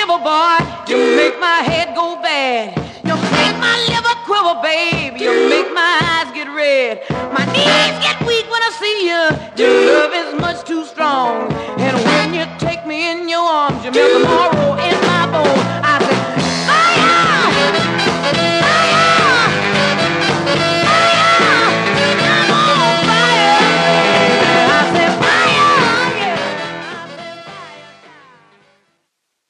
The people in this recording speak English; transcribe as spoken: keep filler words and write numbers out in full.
shiver, boy. You make my head go bad. You make my liver quiver, babe. You make my eyes get red. My knees get weak when I see you. Your love is much too strong. And when you take me in your arms, you melt tomorrow.